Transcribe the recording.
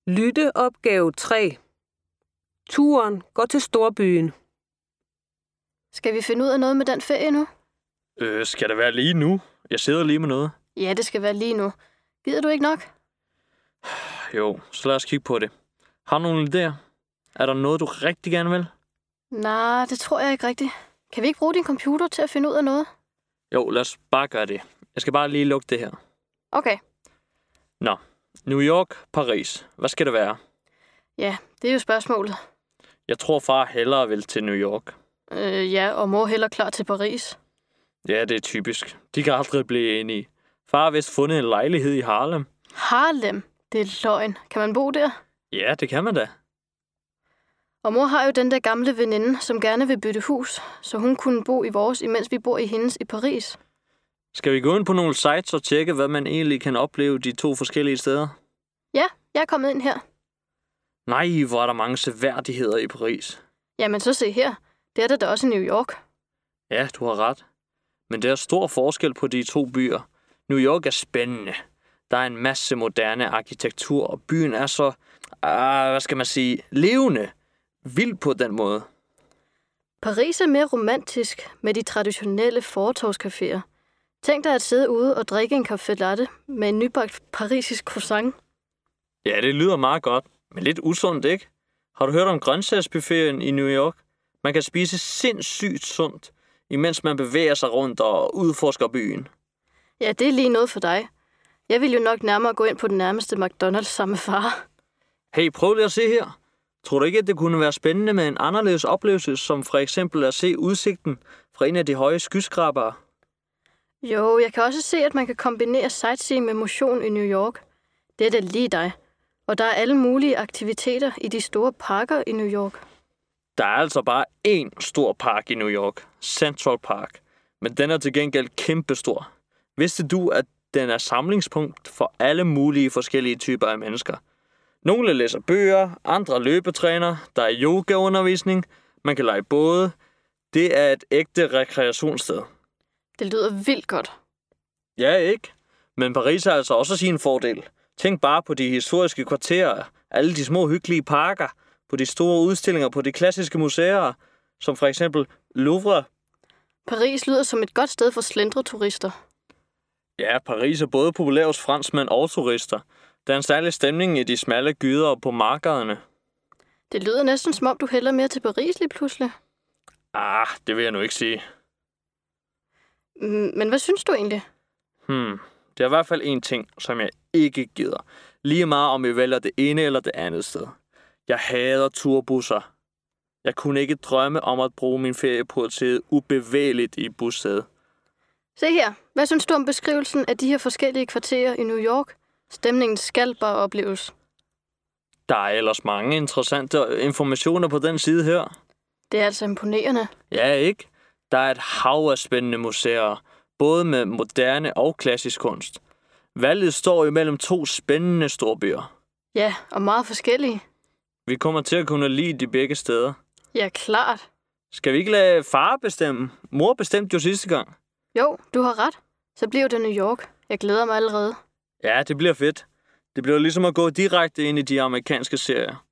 Lytteopgave 3. Turen går til storbyen. Skal vi finde ud af noget med den ferie nu? Skal det være lige nu? Jeg sidder lige med noget. Ja, det skal være lige nu. Gider du ikke nok? Jo, så lad os kigge på det. Har du nogle idéer? Er der noget, du rigtig gerne vil? Nej, det tror jeg ikke rigtigt. Kan vi ikke bruge din computer til at finde ud af noget? Jo, lad os bare gøre det. Jeg skal bare lige lukke det her. Okay. Nå, New York, Paris. Hvad skal det være? Ja, det er jo spørgsmålet. Jeg tror far hellere vil til New York. Ja, og mor heller klar til Paris. Ja, det er typisk. De kan aldrig blive enige. Far har vist fundet en lejlighed i Harlem. Harlem? Det er løgn. Kan man bo der? Ja, det kan man da. Og mor har jo den der gamle veninde, som gerne vil bytte hus, så hun kunne bo i vores, imens vi bor i hendes i Paris. Skal vi gå ind på nogle sites og tjekke, hvad man egentlig kan opleve de to forskellige steder? Ja, jeg er kommet ind her. Nej, hvor er der mange seværdigheder i Paris. Jamen så se her. Det er der da også i New York. Ja, du har ret. Men der er stor forskel på de to byer. New York er spændende. Der er en masse moderne arkitektur, og byen er så, hvad skal man sige, levende. Vild på den måde. Paris er mere romantisk med de traditionelle fortovscaféer. Tænk dig at sidde ude og drikke en café latte med en nybagt parisisk croissant. Ja, det lyder meget godt, men lidt usundt, ikke? Har du hørt om grøntsagsbuffeten i New York? Man kan spise sindssygt sundt, imens man bevæger sig rundt og udforsker byen. Ja, det er lige noget for dig. Jeg vil jo nok nærmere gå ind på den nærmeste McDonald's sammen med far. Hey, prøv lige at se her. Tror du ikke, at det kunne være spændende med en anderledes oplevelse, som for eksempel at se udsigten fra en af de høje skyskrabere? Jo, jeg kan også se, at man kan kombinere sightseeing med motion i New York. Det er da lige dig. Og der er alle mulige aktiviteter i de store parker i New York. Der er altså bare én stor park i New York, Central Park, men den er til gengæld kæmpestor. Vidste du, at den er samlingspunkt for alle mulige forskellige typer af mennesker? Nogle læser bøger, andre løbetræner, der er yogaundervisning, man kan lege både. Det er et ægte rekreationssted. Det lyder vildt godt. Ja, ikke? Men Paris har altså også sin fordel. Tænk bare på de historiske kvarterer, alle de små hyggelige parker, på de store udstillinger på de klassiske museer, som for eksempel Louvre. Paris lyder som et godt sted for slendreturister. Ja, Paris er både populær hos franskmænd og turister. Der er en særlig stemning i de smalle gyder og på markederne. Det lyder næsten som om, du hælder mere til Paris lige pludselig. Det vil jeg nu ikke sige. Men hvad synes du egentlig? Det er i hvert fald en ting, som jeg ikke gider. Lige meget om jeg vælger det ene eller det andet sted. Jeg hader turbusser. Jeg kunne ikke drømme om at bruge min ferie på at sidde ubevægeligt i bussædet. Se her. Hvad synes du om beskrivelsen af de her forskellige kvarterer i New York? Stemningen skal bare opleves. Der er ellers mange interessante informationer på den side her. Det er altså imponerende. Ja, ikke? Der er et hav af spændende museer, både med moderne og klassisk kunst. Valget står imellem to spændende storbyer. Ja, og meget forskellige. Vi kommer til at kunne lide de begge steder. Ja, klart. Skal vi ikke lade far bestemme? Mor bestemte jo sidste gang. Jo, du har ret. Så bliver det New York. Jeg glæder mig allerede. Ja, det bliver fedt. Det bliver ligesom at gå direkte ind i de amerikanske serier.